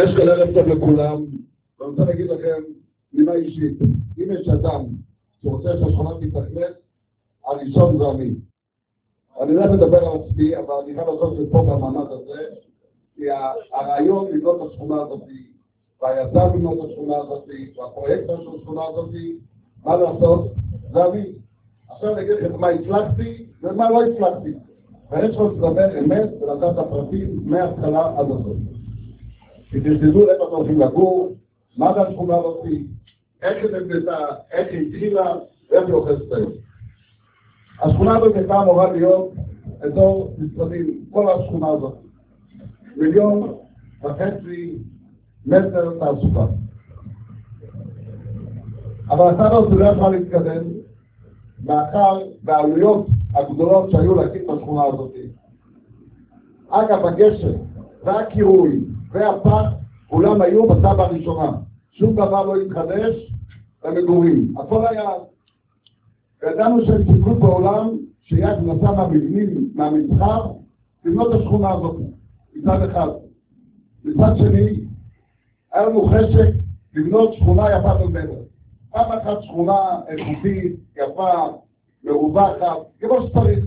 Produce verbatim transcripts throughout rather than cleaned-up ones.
יש כאן ערב טוב לכולם, ואני רוצה להגיד לכם נימה אישית. אם יש אדם שרוצה שהשכונה תתאכלס, הראשון זה אני. אני לא מדבר על עצמי, אבל אני חייב לעשות את פה במעמד הזה, כי הרעיון לבנות את השכונה הזאת, והיזם לבנות את השכונה הזאת, והפרויקטור של השכונה הזאת, מה לעשות? זה אני. עכשיו אני אגיד לכם מה הצלחתי ומה לא הצלחתי. ויש לך לדבר אמת ולדעת הפרטים מההתחלה עד הסוף. כי תשתדעו איך אתם הולכים לגור, מה זה השכונה הזאת, איך היא נבנתה, איך היא התחילה, ואיך היא אוכלת היום. השכונה הזאת הייתה אמורה להיות אזור משרדים, כל השכונה הזאת. מיליון וחצי מטר תעסוקה. אבל הצד הזה לא יכול להתקדם, מאחר בעלויות הגדולות שהיו להקים את השכונה הזאת. אגב, הגשר והקירוי והפח, כולם היו בתב"ע הראשונה. שום דבר לא התחדש למגורים. הכל היה... וידענו שהם סיכוי בעולם שיש נסע מהמבנים, מהמסחר, לבנות את השכונה הזאת, מצד אחד. מצד שני, היה לנו חשק לבנות שכונה יפה במטר. פעם אחת שכונה איכותית, יפה, מרווחת, כמו שצריך.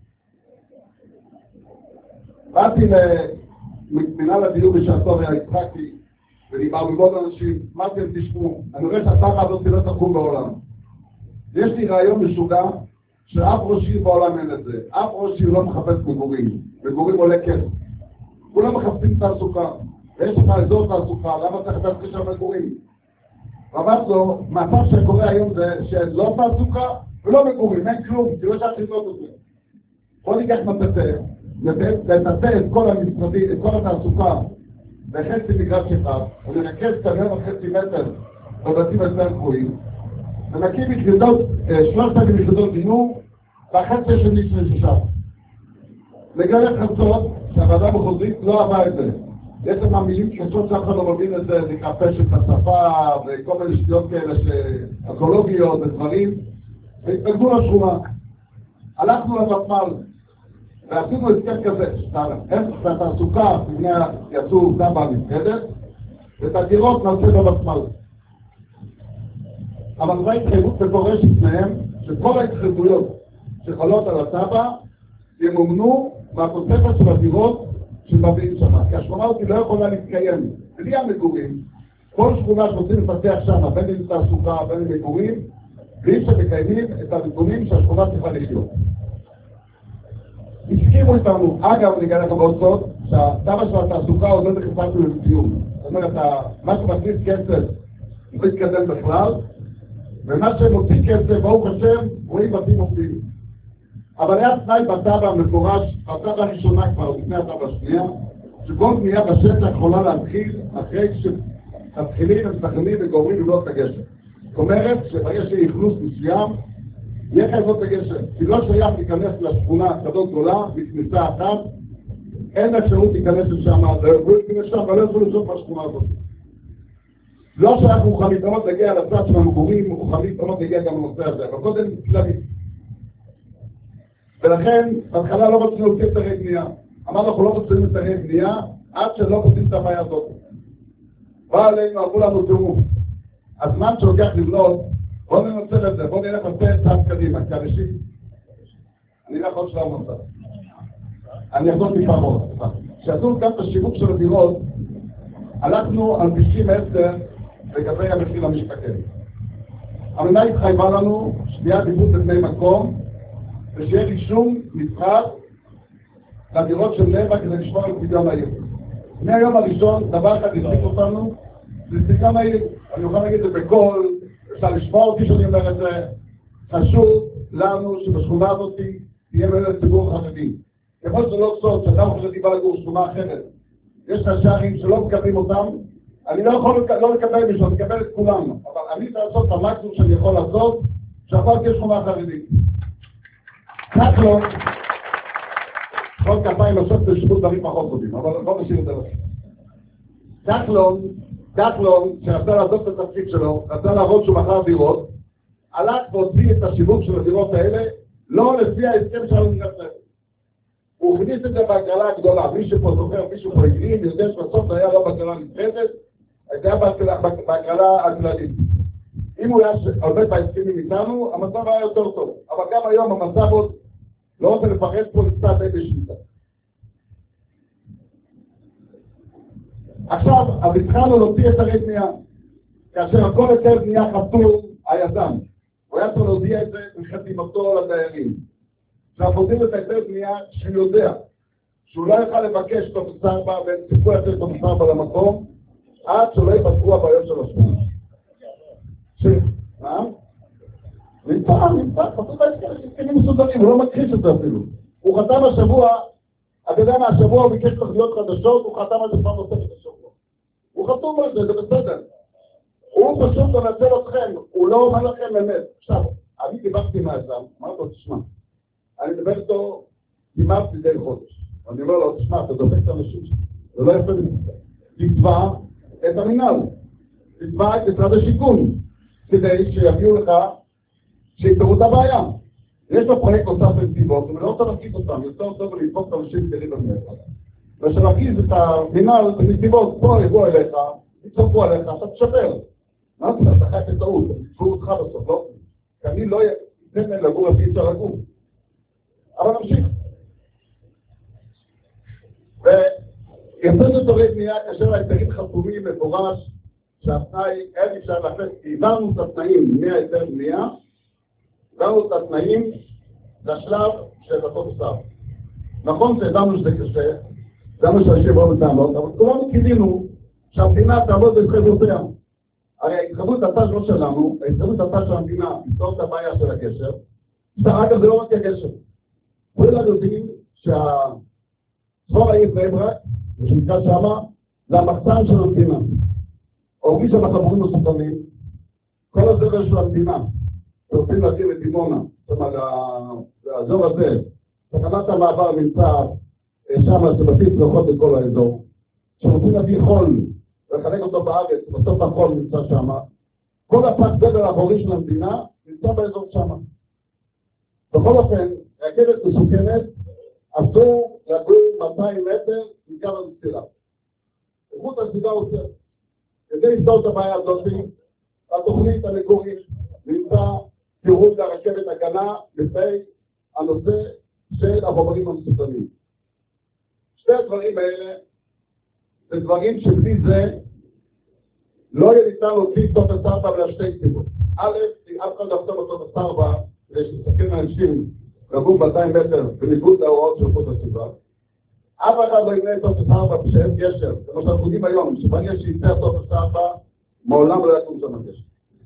באתי למנהל הדיור בשעתו והצחקתי, ודיברנו עם עוד אנשים, מה אתם תשמעו? אני רואה שהתב"ע הזאת לא תקום בעולם. יש לי רעיון משוגע שאף ראש עיר בעולם אין את זה. אף ראש עיר לא מחפש מגורים. מגורים עולה כסף. כולם מחפשים תעסוקה. ויש לך אזור תעסוקה, למה צריך לחפש שם מגורים? ואמרת לו, מהפך שקורה היום זה שלא תעסוקה ולא מגורים, אין כלום, כי לא שאתה לבנות את זה. בוא ניקח מטאטא, נטאטא את כל המשרדים, את כל התעסוקה בחצי מגרש אחד, ונרכז את המאה וחצי מטר בבתים יותר גבוהים, ונקים יחידות, שלושת אלפים יחידות דיור, והחצי השני של ששם. לגלה חצות שהוועדה המחוזית לא אהבה את זה. יש שם מילים קשות שאף אחד לא מבין את זה, לקרפש את השפה וכל מיני שטויות כאלה אקולוגיות ודברים, והתנגדו לשכונה. הלכנו לוותמ"ל, ועשינו הסכם כזה, שהתעסוקה יצאו תב"ע נפרדת, ואת הדירות נעשה בוותמ"ל. אבל זו התחייבות מפורשת מהם, שכל ההתחייבויות שחלות על התב"ע ימומנו מהתוספת של הדירות שמביאים שם. כי השכונה אותי לא יכולה להתקיים בלי המגורים. כל שכונה שרוצים לפתח שם, בין עם תעסוקה, בין עם מגורים, בלי שמקיימים את הנתונים שהשכונה צריכה לחיות. הסכימו איתנו, אגב, אני אגלה לך מאוד סוד, שהתב"ע של התעסוקה עוד לא נכנסנו למציאות. זאת אומרת, מה שמכניס כסף לא יתקדם בכלל, ומה שמוציא כסף, ברוך השם, רואים בתים עובדים. אבל היה תנאי בתב"ע המפורש, בתב"ע הראשונה כבר, לפני התב"ע השנייה, שכל בנייה בשטח יכולה להתחיל אחרי שמתחילים, מתכננים וגומרים לבנות את הגשר. זאת אומרת, שברגע שיהיה אכלוס מסוים, יהיה חייב לבנות את הגשר. כי לא שייך להיכנס לשכונה כזאת גדולה, בכניסה אחת, אין אפשרות להיכנס לשם, לא יכולו להיכנס לשם, אבל לא יכולו לשנות בשכונה הזאת. לא שאנחנו מוכנים תמיד להגיע לצד של המגורים, מוכנים תמיד להגיע גם לנושא הזה, אבל קודם כללי. ולכן, בהתחלה לא רצינו להוציא את הרי בנייה. אמרנו, אנחנו לא רוצים את הרי בנייה, עד שלא רוצים את הבעיה הזאת. בא עלינו, אמרו לנו, תראו, הזמן שלוקח לבנות, בואו ננצל את זה, בואו נלך לצאת צעד קדימה, כאנשים. אני לא יכול שלום אותה. אני אחזור טיפה מאוד. כשעשו גם את השיווק של הדירות, הלכנו על תשעים עשר לגבי המחיר המשתכן. המדינה התחייבה לנו שתהיה עדיפות לבני מקום, ושיהיה רישום מסחר לדירות של נבע כדי לשמור על פדיון העיר. מהיום הראשון, דבר אחד הספיק אותנו, זה ספיקם העיר. אני אוכל להגיד את זה בקול, אפשר לשמוע אותי שאני אומר את זה. חשוב לנו שבשכונה הזאת תהיה מלא ציבור חרדי. ככל שזה לא סוד, שאדם חרדי בא לגור שכונה אחרת, יש ראשי ערים שלא מקבלים אותם, אני לא יכול לא לקבל מישהו, אני אקבל את כולם, אבל אני צריך לעשות את המקסימום שאני יכול לעשות, שהפעם תהיה שכונה חרדית. כחלון, עוד כפיים לעשות בשירות דברים פחות טובים, אבל בוא נשאיר את זה לכם. כחלון, כחלון, שרצה לעשות את התפקיד שלו, רצה להראות שהוא מכר דירות, הלך והוציא את השיווק של הדירות האלה, לא לפי ההסכם שלנו נגד. הוא הכניס את זה בהגרלה הגדולה. מי שפה זוכר, מישהו פה הגרים, יודע שבסוף זה היה לא בהגרלה נפרדת, זה היה בהגרלה הכללית. אם הוא היה עובד בהסכמים איתנו, המצב היה יותר טוב. אבל גם היום המצב עוד לא רוצה לפרט פה קצת די בשליטה. עכשיו, אז התחלנו להוציא את הרי בנייה. כאשר הכל היתר בנייה חתום היזם. הוא היה צריך להודיע את זה בחתימתו לדיירים. אנחנו עושים את היתר בנייה שהוא יודע שהוא לא יוכל לבקש טופס ארבע והם סיפקו יותר טופס ארבע למקום עד שלא יפתרו הבעיות של השכונה. מה? נמצא, נמצא, חתום בהסכמים מסודרים, הוא לא מכחיש את זה אפילו. הוא חתם השבוע, אתה יודע מה, השבוע הוא ביקש תוכניות חדשות, הוא חתם על זה פעם נוספת השבוע. הוא חתום על זה, זה בסדר. הוא פשוט מנצל אתכם, הוא לא אומר לכם אמת. עכשיו, אני דיברתי מהיזם, אמרתי לו, תשמע, אני מדבר איתו כמעט מדי חודש. אני אומר לו, תשמע, אתה דופק את האנשים שלי, זה לא יפה במצב. תתבע את המינהל, תתבע את משרד השיכון, כדי שיביאו לך, שיפתרו את הבעיה. יש לו פרויקט נוסף בנתיבות, הוא לא רוצה להקיס אותם, יותר טוב לדפוק את האנשים כדי במדינה. ושלהקיס את המינהל בנתיבות, פה יבואו אליך, יצטרפו עליך, אתה תשפר. מה אתה אתה חייב את טעות, הם יצפו אותך בסוף, לא? כי אני לא אתן להם לגור, אז אי אפשר לגור. אבל נמשיך. ויצאנו תורי בנייה כאשר ההיתרים חתומים מפורש, שהתנאי, אין אפשר להחלט, הבנו את התנאים מההיתר בנייה, הבנו את התנאים לשלב של הטופס ארבע. נכון שהבנו שזה קשה, הבנו שאנשים לא מתעמלות, אבל כולנו קיווינו שהמדינה תעמוד בהתחייבותיה. הרי ההתחייבות הת"ש לא שלנו, ההתחייבות הת"ש של המדינה לפתור את הבעיה של הגשר, אגב זה לא רק הגשר. כולם יודעים שהצפור העיר בני ברק, שנקרא שמה, זה המחסן של המדינה. או מי שאנחנו חברים מסוכנים, כל הזרע של המדינה, שרוצים להגיע לדימונה, זאת אומרת, האזור הזה, תחנת המעבר נמצא שם, זה בסיס רוחות בכל האזור, שרוצים להביא חול ולחלק אותו בארץ, בסוף החול נמצא שם, כל הפס זבל האחורי של המדינה נמצא באזור שם. בכל אופן, רכבת מסוכנת, אסור לגור מאתיים מטר מקו המסילה. איכות הסביבה עושה. כדי לפתור את הבעיה הזאת, התוכנית המקורית נמצא פירוט לרכבת הגנה לפני הנושא של החומרים המסוכנים. שתי הדברים האלה זה דברים שבלי זה לא יהיה ניתן להוציא טופס ארבע ולשתי סיבות. א', אף אחד לא עושה בטופס ארבע כדי שתסתכל לאנשים לגור מאתיים מטר בניגוד להוראות של איכות הסביבה. אף אחד לא יבנה טופס ארבע כשאין גשר. כמו שאנחנו יודעים היום, שברגע שיצא טופס ארבע, מעולם לא יקום שם הגשר.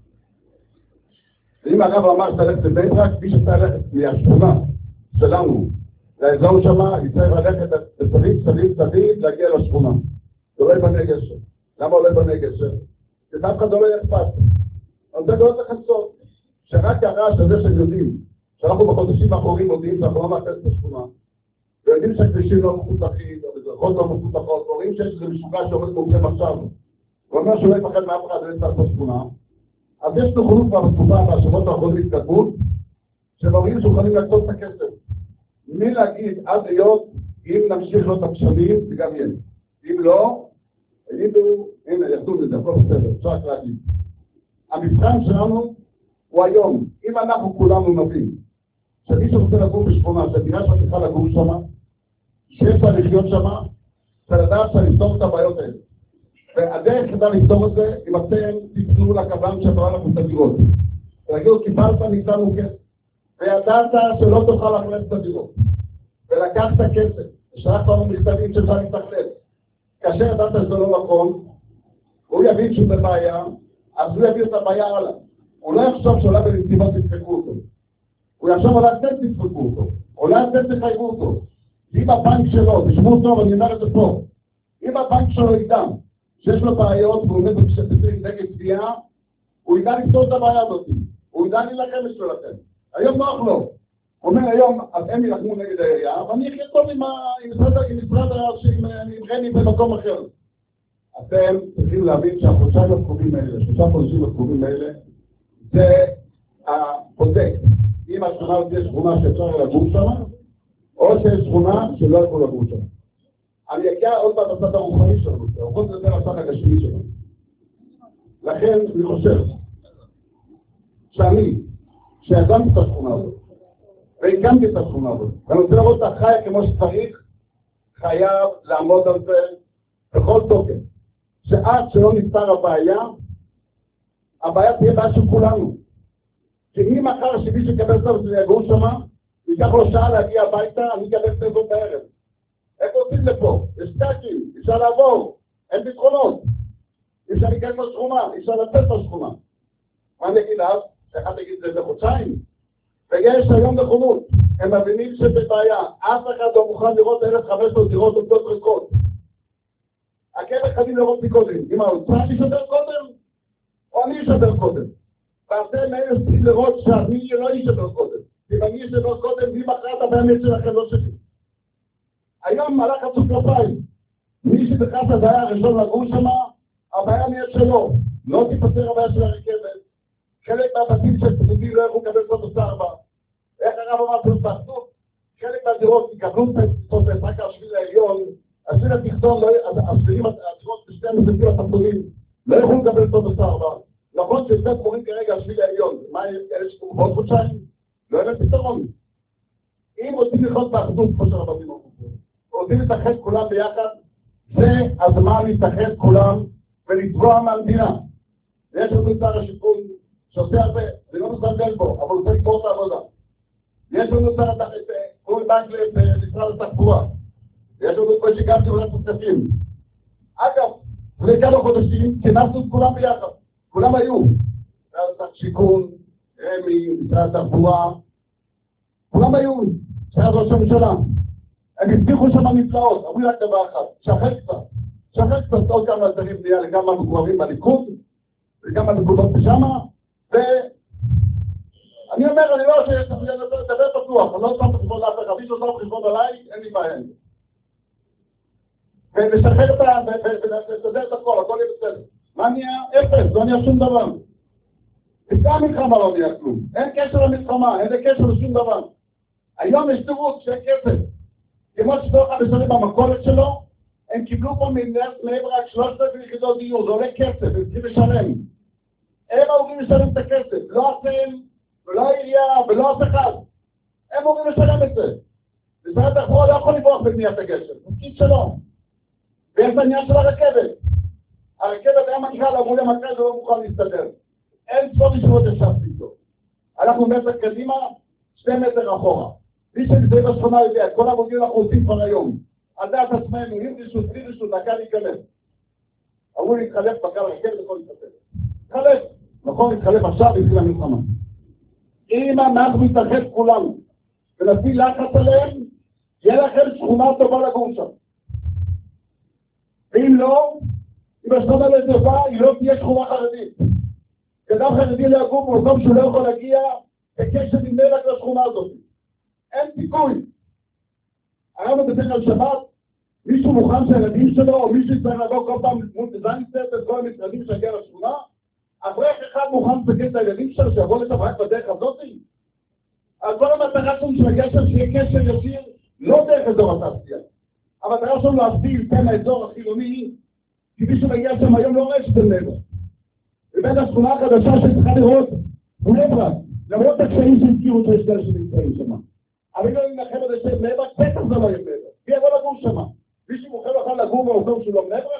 ואם הרב אמר שתלכת לבית רק, מי שתלכת מהשכונה שלנו לאזור שמה, יצטרך ללכת לצדיק, צדיק, צדיק, להגיע לשכונה. זה לא יבנה גשר. למה הוא לא יבנה גשר? כי אף אחד לא יהיה אכפת. אבל זה לא צריך לעשות. שרק הרעש הזה שהם יודעים, שאנחנו בחודשים האחרונים מודיעים שאנחנו לא מאפס בשכונה, ויודעים שהכבישים לא מפותחים, המדרכות לא מפותחות, רואים שיש איזה משוגע שעומד מומחם עכשיו, ואומר שהוא לא יפחד מאף אחד ולצד בשכונה, אז יש נכונות כבר בתקופה מהשבועות האחרונים התקדמות, שמראים שוכנים להקצות את הכסף. מי להגיד עד היום, אם נמשיך לא את הפשמים, זה גם יהיה. אם לא, יגידו, הנה, ירדו לזה, הכל בסדר, אפשר רק להגיד. המבחן שלנו הוא היום, אם אנחנו כולנו נבין, שמי שרוצה לגור בשכונה, שהדירה שלך צריכה לגור שמה, שיש לה לחיות שמה, ולדעת שלפתור את הבעיות האלה. והדרך כדי לפתור את זה, אם אתם תפנו לקבלן שברה לכם את הדירות. ולהגידו, קיבלת מאיתנו כסף, וידעת שלא תוכל להחלט את הדירות. ולקחת כסף, ושלח לנו מכתבים שאפשר להתחלט. כאשר ידעת שזה לא נכון, הוא יבין שהוא בבעיה, אז הוא יביא את הבעיה הלאה. הוא לא יחשוב שאולי בנסיבות תדפקו אותו. הוא יחשוב אולי אתם תדפקו אותו. אולי אתם תחייבו אותו. אם הבנק שלו, תשמעו טוב, אני אומר את זה פה. אם הבנק שלו ידע שיש לו בעיות והוא עומד במשתתפים נגד תביעה, הוא ידע לפתור את הבעיה הזאת. הוא ידע להילחם בשבילכם. היום נוח לו. הוא אומר היום, אז הם ילחמו נגד העירייה, ואני אחיה טוב עם משרד עם רני במקום אחר. אתם צריכים להבין שהחודשיים הקרובים האלה, שלושה חודשים הקרובים האלה, זה הבודק. אם השכונה תהיה שכונה שאפשר לגור שם, או שיש שכונה שלא יכולו לגור שם. אני אגיע עוד פעם בצד הרוחני שלנו, הרוחות זה יותר הצד הגשמי שלנו. לכן אני חושב שאני, שיזמתי את השכונה הזאת, והקמתי את השכונה הזאת, ואני רוצה לראות את החיה כמו שצריך, חייב לעמוד על זה בכל תוקף. שעד שלא נפתר הבעיה, הבעיה תהיה בעיה של כולנו. כי אם מחר שמי שקבל סוף שלי יגור שמה, ייקח לו שעה להגיע הביתה, אני אקבל סוף בערב. איך עושים לפה? יש קקים, אפשר לעבור, אין פתרונות. אפשר להיכנס לשכונה, אפשר לצאת לשכונה. מה אני אגיד אז? אחד תגיד זה בחודשיים. ויש היום נכונות, הם מבינים שזה בעיה. אף אחד לא מוכן לראות אלף וחמש מאות דירות עובדות ריקות. הכאלה חייבים לראות מקודם. אם האוצר ישדר קודם, או אני ישדר קודם. ואתם אלה צריכים לראות שאני לא ישדר קודם. אם אני ישדר קודם, מי מכרת הבאמת שלכם לא שלי. היום מלאך עצוב כלפיים. מי שבכלל הבעיה הראשון לגור שמה, הבעיה נהיה שלו. לא תיפטר הבעיה של הרכבת. חלק מהבתים של תפודים לא יכולו לקבל סוף ארבע. איך הרב אמר פה באחדות? חלק מהדירות יקבלו סוף רק השביל העליון, השביל התכתון, השבילים הדירות בשתי המספים התחתונים, לא יכולו לקבל סוף ארבע. נכון שזה קוראים כרגע השביל העליון. מה אלה שקוראים בעוד חודשיים? לא יהיה פתרון. אם רוצים לחיות באחדות, כמו שהרבנים אמרו, רוצים להתאחד כולם ביחד, זה הזמן להתאחד כולם ולתבוע מהמדינה. ויש לנו שר השיכון שעושה הרבה, זה לא מסתכל בו, אבל הוא צריך לקרוא את העבודה. יש לנו שר את קוראים בנק למשרד התחבורה. יש לנו כבר שגם תבורת מוספים. אגב, לפני כמה חודשים כנסנו את כולם ביחד. כולם היו. משרד השיכון, רמי, משרד התחבורה. כולם היו. שהיה ראש הממשלה. הם הבטיחו שם נפלאות, אמרו לי רק דבר אחד, שחק קצת, שחק קצת עוד כמה אתרים בנייה לכמה מקורבים בליכוד, וכמה נקודות בשמה, ואני אומר, אני לא רוצה לדבר פתוח, אני לא שם בחשבון לאף אחד, מי שעושה בחשבון עליי, אין לי בעיה. ולשחרר את ה... ולסדר את הכל, הכל יהיה בסדר. מה נהיה? אפס, לא נהיה שום דבר. לפני המלחמה לא נהיה כלום, אין קשר למלחמה, אין קשר לשום דבר. היום יש תירוץ שאין כסף. כמו שתוך המשלים במקולת שלו, הם קיבלו פה מנהלת מעבר רק שלושת אלפים יחידות דיור, זה עולה כסף, הם צריכים לשלם. הם אמורים לשלם את הכסף, לא אתם, ולא העירייה, ולא אף אחד. הם אמורים לשלם את זה. משרד התחבורה לא יכול לברוח בבניית הגשר, זה תפקיד שלו. ויש את העניין של הרכבת. הרכבת היה מנכ"ל, אמרו למנכ"ל, זה לא מוכן להסתדר. אין צפור ישיבות ישבתי איתו. אנחנו מטר קדימה, שני מטר אחורה. מי שנמצאים בשכונה יודע, כל העבודים אנחנו עושים כבר היום. על דעת עצמנו, אם רשות, בלי רשות, דקה להיכנס. אמרו לי, להתחלף בקל רכבת, יכול להתחלף. להתחלף. נכון, להתחלף עכשיו, התחיל המלחמה. אם אנחנו נתאחד כולנו, ונפעיל לחץ עליהם, יהיה לכם שכונה טובה לגור שם. ואם לא, אם השכונה לא טובה, היא לא תהיה שכונה חרדית. אדם חרדי לא יגור במקום שהוא לא יכול להגיע, בקשר עם נלק לשכונה הזאת. אין סיכוי. הרב בדרך כלל שבת, מישהו מוכן שהילדים שלו, או מישהו צריך לבוא כל פעם מול בזניסט את כל המשרדים שיגיע לשכונה, אברך אחד מוכן לסכן את הילדים שלו שיבוא לשם רק בדרך הזאת? אז כל המטרה שלנו שמגיע שם שיהיה קשר ישיר, לא דרך אזור התעשייה. המטרה שלנו להבדיל בין האזור החילוני, כי מישהו מגיע שם היום לא רואה שזה נבר. ובין השכונה החדשה שצריכה לראות, הוא נברק. למרות הקשיים שהזכירו שיש כאלה שנמצאים שם. אבל לא נלחם על זה שהם נברק, בטח זה לא יהיה נברק. מי יבוא לגור שם? מישהו מוכן לך לגור במקום שהוא לא נברק?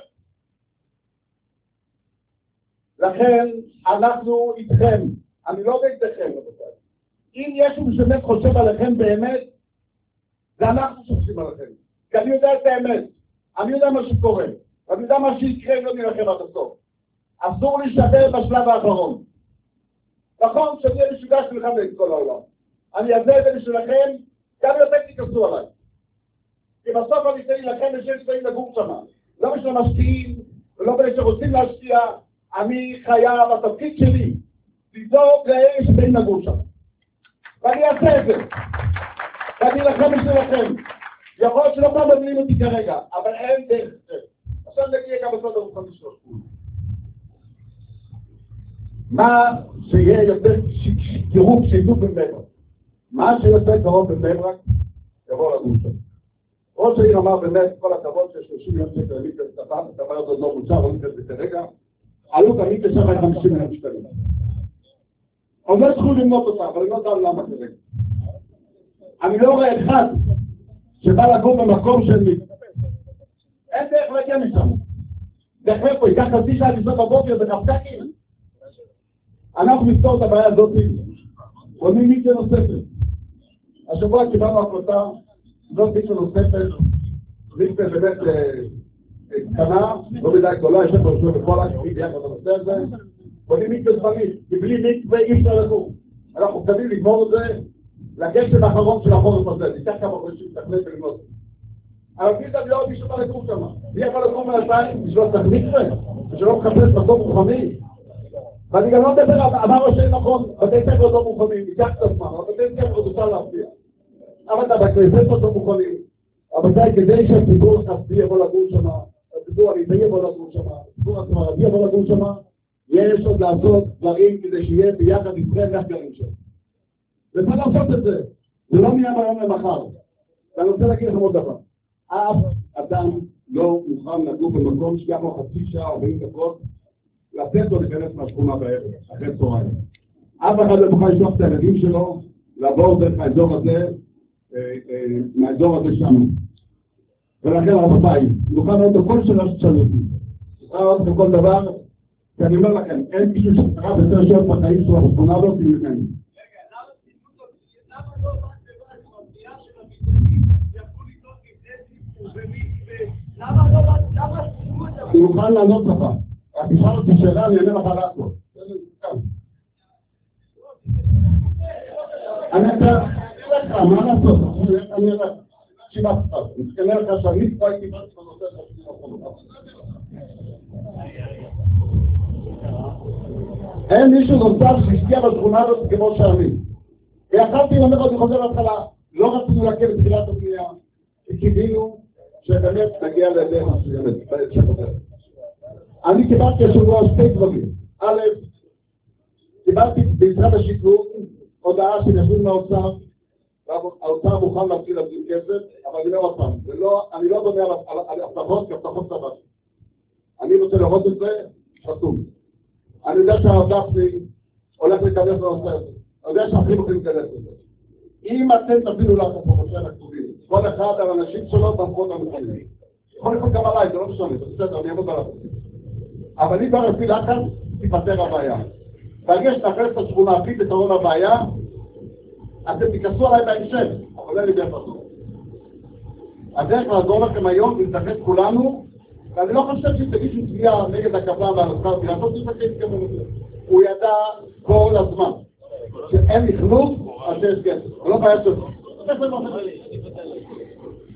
לכן, אנחנו איתכם. אני לא נגדכם, רבותיי. אם יש מישהו שבאמת חושב עליכם באמת, זה אנחנו שחושבים עליכם. כי אני יודע את האמת. אני יודע מה שקורה. אני יודע מה שיקרה אם לא נלחם עד הסוף. אסור להישבר בשלב האחרון. נכון שאני אהיה משוגע שלכם את כל העולם. אני אעשה את זה בשבילכם, גם יותר תיכנסו עליי. כי בסוף אני אתן לכם בשביל שתאים לגור שמה. לא בשביל המשקיעים, ולא בשביל שרוצים להשקיע. אני חייב, התפקיד שלי, לדאוג לאלה שתאים לגור שמה. ואני אעשה את זה. ואני אלחם בשבילכם. יכול להיות שלא פעם מבינים אותי כרגע, אבל אין דרך זה. עכשיו נגיע גם בסוד הרוחני שלוש. מה שיהיה יותר קירוב שיתוף בבני ברק? מה שיותר קרוב בבני ברק יבוא לגור שם. ראש העיר אמר באמת, כל הכבוד של שלושים מיליון שקל למיקס, את הבעיה הזאת לא מוצר, לא נקראת כרגע, עלות המיקס שם היה חמישים מיליון שקלים. עוד לא צריכו למנות אותה, אבל אני לא יודע למה כרגע. אני לא רואה אחד שבא לגור במקום של מיקס. אין דרך להגיע משם. דרך פה, ייקח חצי שעה לנסות בבוקר, זה חפקקים. אנחנו נפתור את הבעיה הזאת, בונים מיקס נוספת. השבוע קיבלנו החלטה, זאת מיקס נוספת, מיקס באמת קטנה, לא מדי גדולה, יש לנו רשום בכל הכי ביחד בנושא הזה, בונים מיקס זמנית, כי בלי מיקס אי אפשר לגור. אנחנו חייבים לגמור את זה לגשם האחרון של החורף הזה, ניקח כמה חודשים לתכנן ולגמור. אבל בלי זה לא מישהו בא לגור שם. מי יכול לגור מהשתיים בשביל צריך מיקס, ושלא מחפש מקום רוחני. ואני גם לא מדבר, אמר ראש העיר נכון, בתי ספר לא מוכנים, ניקח את הזמן, אבל בתי ספר זה אפשר להפתיע. אבל אתה בתי ספר לא מוכנים, אבל זה כדי שהציבור החסדי יבוא לגור שם, הציבור הליטאי יבוא לגור שם, הציבור הספרדי יבוא לגור שם, יש עוד לעשות דברים כדי שיהיה ביחד ישראל איך גרים שם. וצריך לעשות את זה, זה לא נהיה מהיום למחר. ואני רוצה להגיד לכם עוד דבר, אף אדם לא מוכן לגור במקום שיהיה פה חצי שעה או ארבעים דקות, לתת לו להיכנס מהשכונה בערב, אחרי צהריים. אף אחד לא מוכן לשלוח את הילדים שלו, לעבור דרך האזור הזה, מהאזור הזה שם. ולכן רבותיי, נוכל לראות בכל שאלה שתשאלו אותי. נוכל לראות בכל דבר, כי אני אומר לכם, אין מישהו שצריכה יותר שעות בחיים שלו בשכונה הזאת, ממני. רגע, למה לא באת לבד עם הבנייה של המתנים, יכלו לדאוג עם דסים ובמקווה, למה לא באת, למה סיפרו את זה? אני מוכן לענות לך. תשאל אותי שאלה, אני אענה לך לעשות. אני אענה לך, מה לעשות? אני אענה לך. שיבת לך. אני אענה לך שאני כבר הייתי באתי בנושא של אין מישהו נוסף שהשקיע בשכונה הזאת כמו שאני. ויחלתי לומר, אני חוזר להתחלה, לא רצינו להגיע בתחילת הבנייה, כי קיווינו שבאמת נגיע לידי מסוימת. אני קיבלתי השבוע שתי דברים. א', קיבלתי במשרד השיכון הודעה שנשאו מהאוצר, והאוצר מוכן להתחיל להביא כסף, אבל אני לא עוד פעם, אני לא בונה על הבטחות כהבטחות סבבה. אני רוצה לראות את זה, חתום. אני יודע שהרדפני הולך להיכנס לנושא הזה. אני יודע שאחרים הולכים להיכנס לזה. אם אתם תבינו לך פה משה הכתובים, כל אחד על אנשים שלו במקומות המקומיים. יכול להיות גם עליי, זה לא משנה, זה בסדר, אני אעמוד עליו. אבל אם כבר לפי לחץ, תיפטר הבעיה. ברגע שתאחרס את השכונה, בלי פתרון הבעיה, אתם תיכנסו עליי בהמשך, אבל אין לי דרך לעשות. הדרך לעזור לכם היום, נתאחד כולנו, ואני לא חושב שתגישו תביעה נגד הקבלן והנוסחר, לעשות את זה כהסכם את זה. הוא ידע כל הזמן שאין לכלוך, אז שיש כסף. זה לא בעיה שלו.